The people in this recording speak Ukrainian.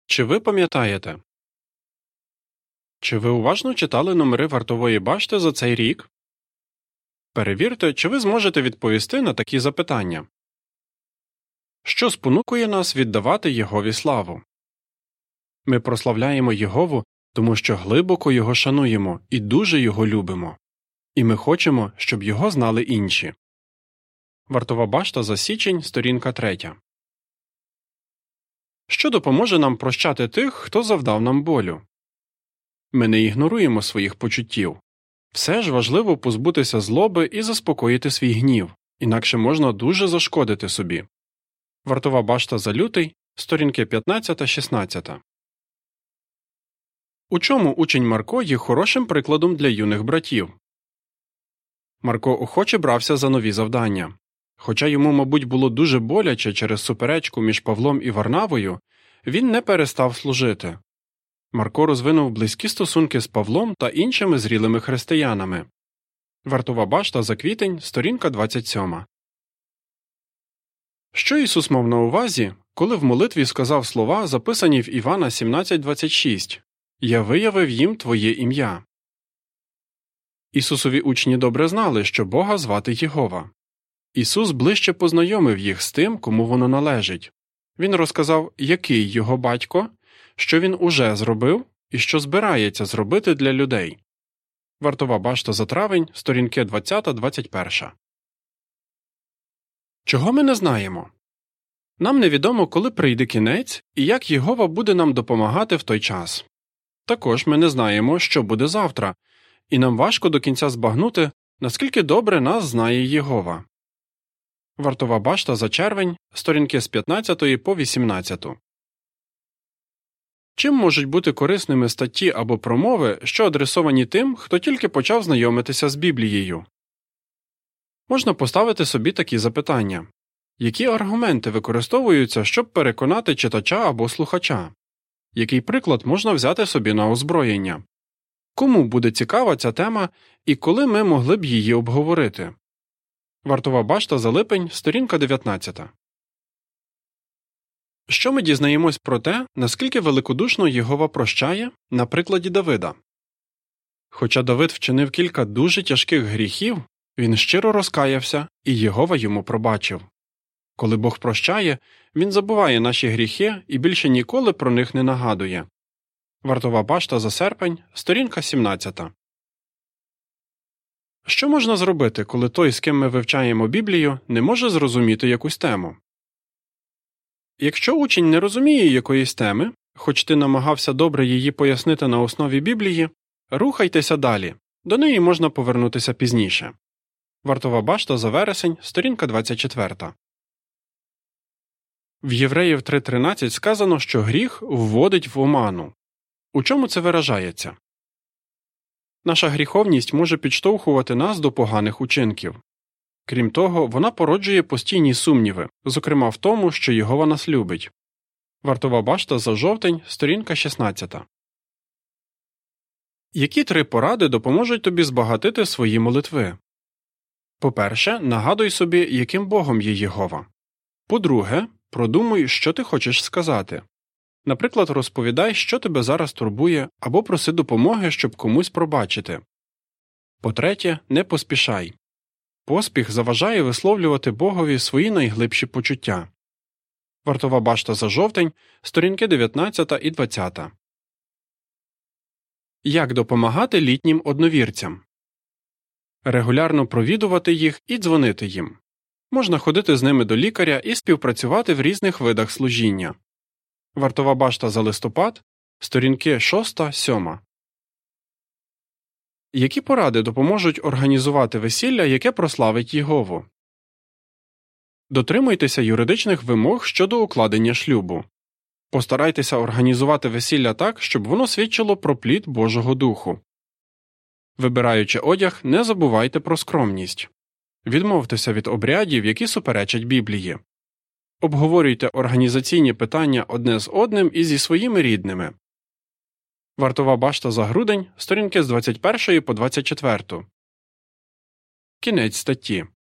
Чи ви пам'ятаєте? Чи ви уважно читали номери вартової башти за цей рік? Перевірте, чи ви зможете відповісти на такі запитання. Що спонукує нас віддавати Єгові славу? Ми прославляємо Єгову, тому що глибоко Його шануємо і дуже Його любимо. І ми хочемо, щоб Його знали інші. Вартова башта за січень, сторінка 3. Що допоможе нам прощати тих, хто завдав нам болю? Ми не ігноруємо своїх почуттів. Все ж важливо позбутися злоби і заспокоїти свій гнів, інакше можна дуже зашкодити собі. Вартова башта за лютий, сторінки 15-16. У чому учень Марко є хорошим прикладом для юних братів? Марко охоче брався за нові завдання. Хоча йому, мабуть, було дуже боляче через суперечку між Павлом і Варнавою, він не перестав служити. Марко розвинув близькі стосунки з Павлом та іншими зрілими християнами. Вартова башта за квітень, сторінка 27. Що Ісус мав на увазі, коли в молитві сказав слова, записані в Івана 17:26 «Я виявив їм Твоє ім'я». Ісусові учні добре знали, що Бога звати Єгова. Ісус ближче познайомив їх з тим, кому воно належить. Він розказав, який його батько, що він уже зробив і що збирається зробити для людей. Вартова башта за травень, сторінки 20-21. Чого ми не знаємо? Нам невідомо, коли прийде кінець і як Єгова буде нам допомагати в той час. Також ми не знаємо, що буде завтра, і нам важко до кінця збагнути, наскільки добре нас знає Єгова. Вартова башта за червень, сторінки з 15 по 18. Чим можуть бути корисними статті або промови, що адресовані тим, хто тільки почав знайомитися з Біблією? Можна поставити собі такі запитання. Які аргументи використовуються, щоб переконати читача або слухача? Який приклад можна взяти собі на озброєння? Кому буде цікава ця тема і коли ми могли б її обговорити? Вартова башта за липень, сторінка 19. Що ми дізнаємось про те, наскільки великодушно Єгова прощає на прикладі Давида? Хоча Давид вчинив кілька дуже тяжких гріхів, він щиро розкаявся, і Єгова йому пробачив. Коли Бог прощає, він забуває наші гріхи і більше ніколи про них не нагадує. Вартова башта за серпень, сторінка 17. Що можна зробити, коли той, з ким ми вивчаємо Біблію, не може зрозуміти якусь тему? Якщо учень не розуміє якоїсь теми, хоч ти намагався добре її пояснити на основі Біблії, рухайтеся далі, до неї можна повернутися пізніше. Вартова башта за вересень, сторінка 24. В Євреїв 3:13 сказано, що гріх вводить в оману. У чому це виражається? Наша гріховність може підштовхувати нас до поганих учинків. Крім того, вона породжує постійні сумніви, зокрема в тому, що Єгова нас любить. Вартова башта за жовтень, сторінка 16. Які 3 поради допоможуть тобі збагатити свої молитви? По-перше, нагадуй собі, яким Богом є Єгова. По-друге, продумуй, що ти хочеш сказати. Наприклад, розповідай, що тебе зараз турбує, або проси допомоги, щоб комусь пробачити. По-третє, не поспішай. Поспіх заважає висловлювати Богові свої найглибші почуття. Вартова башта за жовтень, сторінки 19 і 20. Як допомагати літнім одновірцям? Регулярно провідувати їх і дзвонити їм. Можна ходити з ними до лікаря і співпрацювати в різних видах служіння. Вартова башта за листопад, сторінки 6-7. Які поради допоможуть організувати весілля, яке прославить Єгову? Дотримуйтеся юридичних вимог щодо укладення шлюбу. Постарайтеся організувати весілля так, щоб воно свідчило про плід Божого Духу. Вибираючи одяг, не забувайте про скромність. Відмовтеся від обрядів, які суперечать Біблії. Обговорюйте організаційні питання одне з одним і зі своїми рідними. Вартова башта за грудень, сторінки з 21 по 24. Кінець статті.